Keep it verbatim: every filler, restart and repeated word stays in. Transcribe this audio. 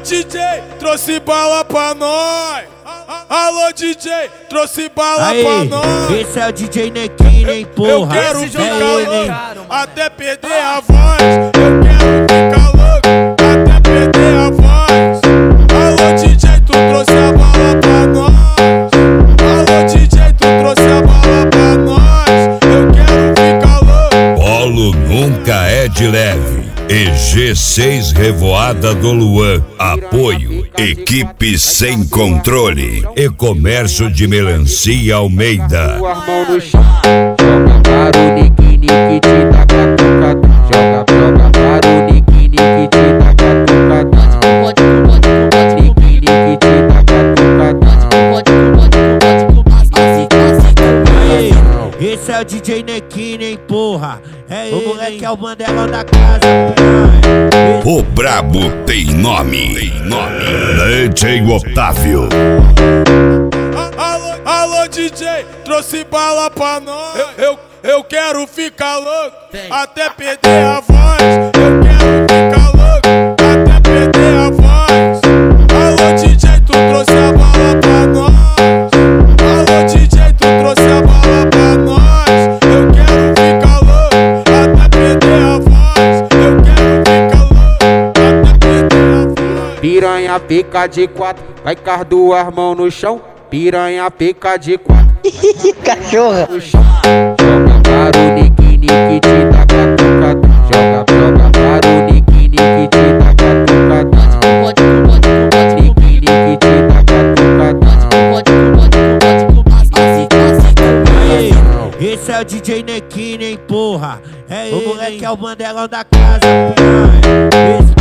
D J, trouxe bala pra nós. Alô D J, trouxe bala Aí, pra nós. esse é o D J Nequinho, hein, porra. Eu quero Esse ficar é louco, ele, hein? até perder a voz. Eu quero ficar louco, até perder a voz. Alô D J, tu trouxe a bala pra nós. Alô D J, tu trouxe a bala pra nós. Eu quero ficar louco. Polo nunca é de leve. E G seis Revoada do Luan. Apoio. Equipe Sem Controle. E Comércio de Melancia Almeida. Mão no chão, joga para o nique, nique, te dá catucada. Joga, joga para o nique, nique, te dá catucada. Nique, nique, te dá catucada. Esse é o D J Nequinho, hein, porra. É o moleque, é o Mandelão da casa. O brabo tem nome. Tem nome. D J Otávio. Alô, alô D J, trouxe bala pra nós. Eu, eu, eu quero ficar louco, até perder a voz. Eu quero ficar louco, até perder a voz. Alô D J, tu trouxe a bala pra nós. Alô D J, tu trouxe a bala pra nós. Eu quero ficar louco, até perder a voz. Eu quero ficar louco, até perder a voz. Piranha pica de quatro, vai com as duas mãos no chão. Piranha pica de quatro. Cachorra. Joga para o nique, nique, te dá catucada. Joga, joga para o nique, nique, te dá catucada. Nique, nique, te dá catucada. Esse é o D J Nequinho, hein, porra. É o moleque, é o Mandelão da casa. Esse